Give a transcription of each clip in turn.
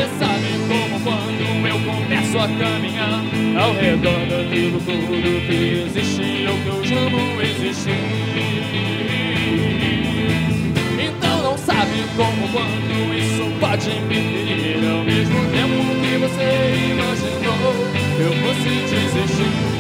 sabe como quando eu começo a caminhar ao redor daquilo tudo que existe ou que eu chamo existir. Então não sabe como quando isso pode me ferir. Ao mesmo tempo que você imaginou eu fosse desistir.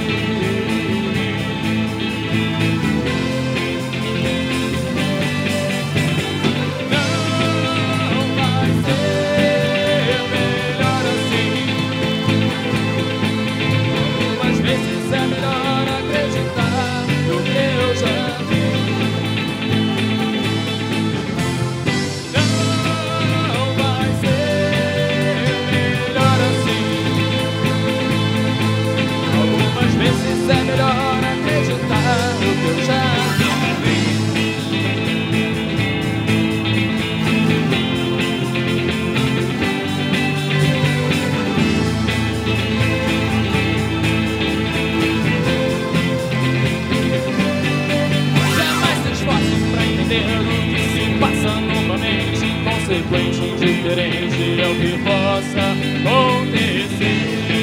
Indiferente ao que possa acontecer.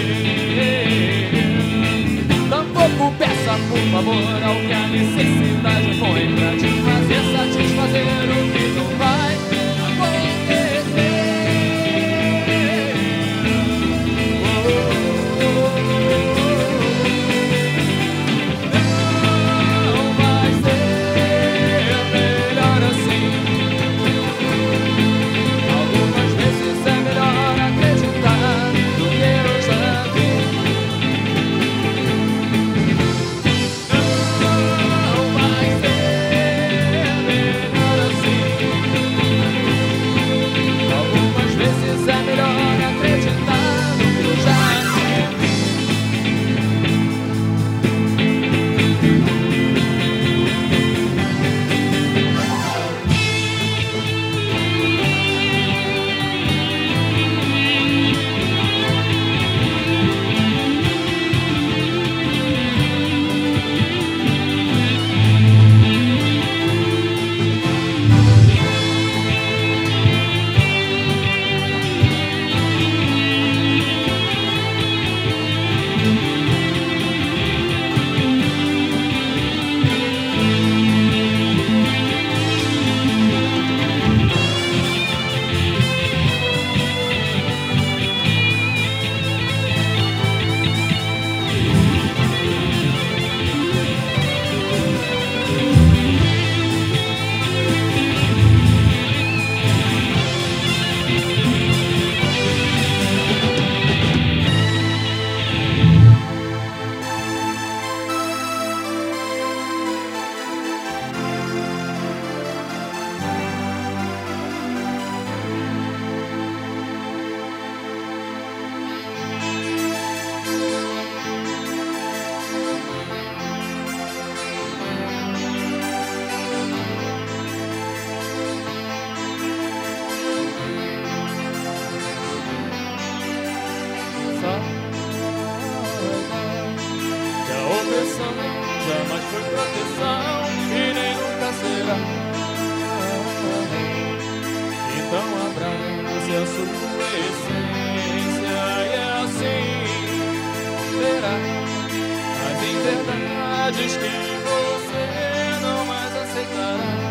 Tampouco peça por favor ao que a necessidade põe pra te fazer satisfazer o que não vai acontecer. Não vai ser melhor assim. Que a opressão jamais foi proteção e nem nunca será. Então abrace a sua essência e assim verá as inverdades que você não mais aceitará.